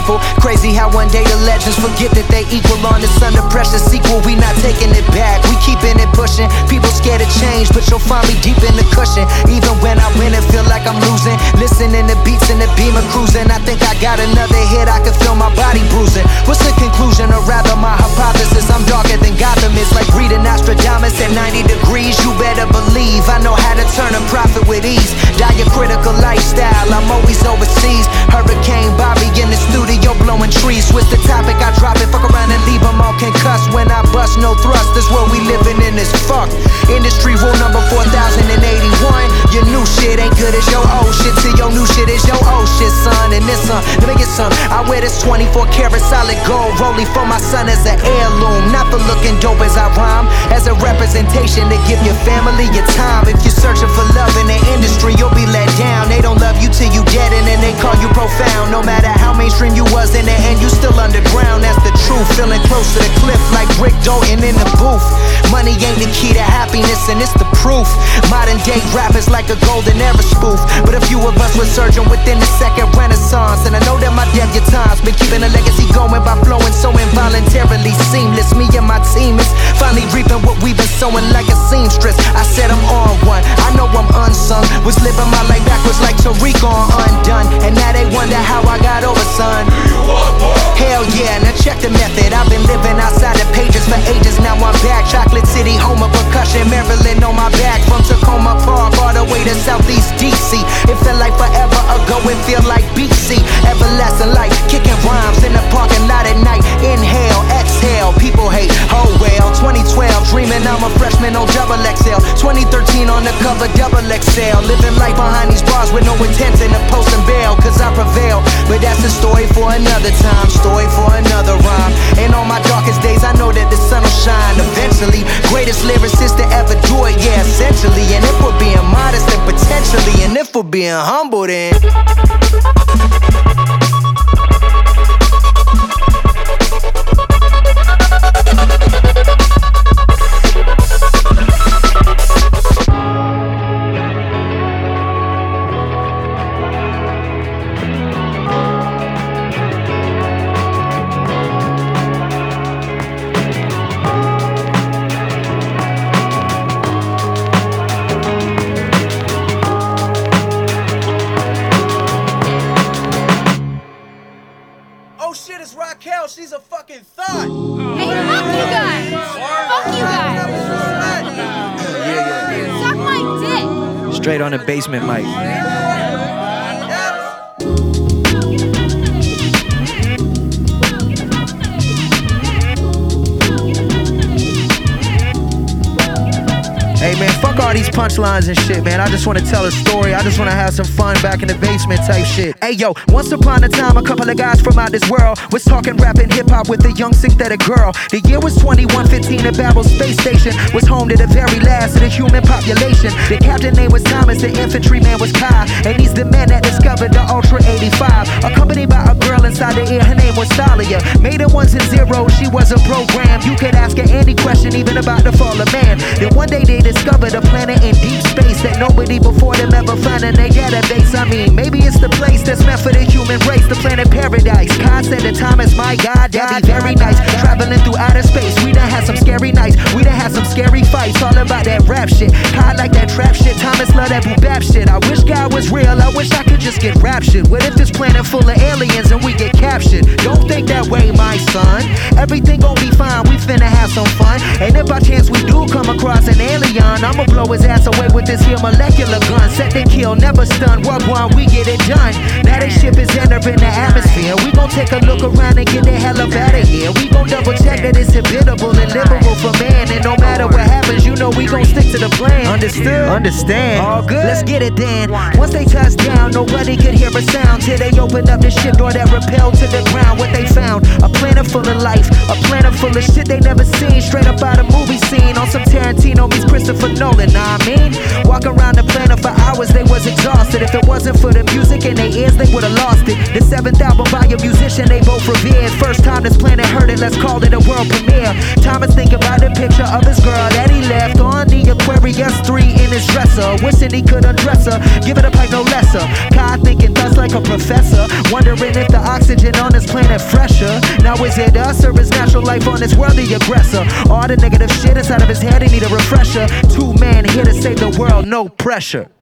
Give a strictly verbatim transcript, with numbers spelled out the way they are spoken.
people. Crazy how one day the legends forget that they equal. On this under pressure sequel, we not taking it back, we keeping it pushing. People scared of change, but you'll find me deep in the cushion. Even when I win and feel like I'm losing, listening to beats in the Beamer cruising. I think I got another hit, I can feel my body bruising. What's the conclusion, or rather my hypothesis? I'm darker than Gotham, it's like reading Nostradamus at ninety degrees. You better believe I know how to turn a profit with ease. Diacritical lifestyle, I'm always overseas. Hurricane Bobby in the studio blowing trees. Switch the topic, I drop it, fuck around and leave them all concussed. When I bust, no thrust, this world we living in is fucked. Industry rule number four thousand eighty-one. Your new shit ain't good as your old shit, till your new shit is your old shit, son. And this son, let me get some. I wear this twenty-four karat solid gold rollie for my son as an heirloom. Not for looking dope as I rhyme, as a representation to give your family your time. If you're searching for love in the industry, you'll be let down. They don't love you till you dead, and then they call you profound. No matter how mainstream you was, in the end you still underground. That's the truth. Feeling close to the cliff like Rick Dalton in the booth. Money ain't the key to happiness, and it's the proof. Modern day rap is like a golden era spoof, but a few of us were surging within the second renaissance. And I know that my debutantes been keeping a legacy going by flowing so involuntarily seamless. Me and my team is finally reaping what we've been sowing like a seamstress. I said I'm on one, I know I'm unsung. Was living my life backwards like Tariq on Undone, and now they wonder how I got over, son. Hell yeah, now check the method. I've been living outside the pages for ages, now I'm back. Chocolate City, home of percussion, Maryland on my back. From Tacoma Park all the way to Southeast D C. It felt like forever ago, it feel like B C. Everlasting life, kicking rhymes in the parking lot at night. Inhale, exhale, people hate, oh well. Twenty twelve, dreaming I'm a freshman on double X L. Twenty thirteen on the cover, double X L. Living life behind these bars with no intention of posting bail, cause I prevail. But that's a story for another time, story for another rhyme. And on my darkest days, I know that the sun will shine eventually. Greatest lyricist to ever do it, yeah, essentially. And if we're being modest, then potentially. And if we're being humble, then she's a fucking thought. Hey, fuck you guys. Fuck you guys. Suck my dick. Straight on the basement mic. Hey man, fuck all these punchlines and shit, man. I just wanna tell a story. I just wanna have some fun back in the basement type shit. Hey yo, once upon a time, a couple of guys from out this world was talking rap and hip hop with a young synthetic girl. The year was twenty-one fifteen. The Babel space station was home to the very last of the human population. The captain name was Thomas, the infantryman was Kai, and he's the man that discovered the Ultra eighty-five. Accompanied by a girl inside the ear, her name was Thalia. Made it ones and zeros, she was a program. You could ask her any question, even about the fall of man. Then one day they discovered a planet in deep space that nobody before them ever found in their database. I mean, maybe it's the place that's meant for the human race, the planet paradise. Kai said to Thomas, my God, that'd be very nice. Traveling through outer space, we done had some scary nights. We done had some scary fights, all about that rap shit. Kai like that trap shit, Thomas love that boom bap shit. I wish God was real, I wish I could just get raptured. What if this planet full of aliens and we get captured? Don't think that way, my son. Everything gon' be fine, we finna have some fun. And if by chance we do come across an alien, I'ma blow his ass away with this here molecular gun. Set and kill, never stun, walk one, we get it done. Now that ship is entering the atmosphere. We gon' take a look around and get the hell up out of here. We gon' double check that it's habitable and livable for man. And no matter what happens, you know we gon' stick to the plan. Understood? Understand? All good? Let's get it then. Once they touched down, nobody could hear a sound till they opened up the ship door that repelled to the ground. What they found, a planet full of life, a planet full of shit they never seen. Straight up out a movie scene on some Tarantino meets Christopher Nolan, nah I mean. Walk around the planet for hours, they was exhausted. If it wasn't for the music in their ears, they would've lost it. The seventh album by a musician they both revered. First time this planet heard it, let's call it a world premiere. Thomas think about the picture of his girl that he left on the Aquarius three in his dresser, wishing he could undress her, give it a pipe no lesser. Kai thinking thus like a professor, wondering if the oxygen on this planet fresher. Now is it us or is natural life on this world the aggressor? All the negative shit inside of his head, he need a refresher. Two men here to save the world, no pressure.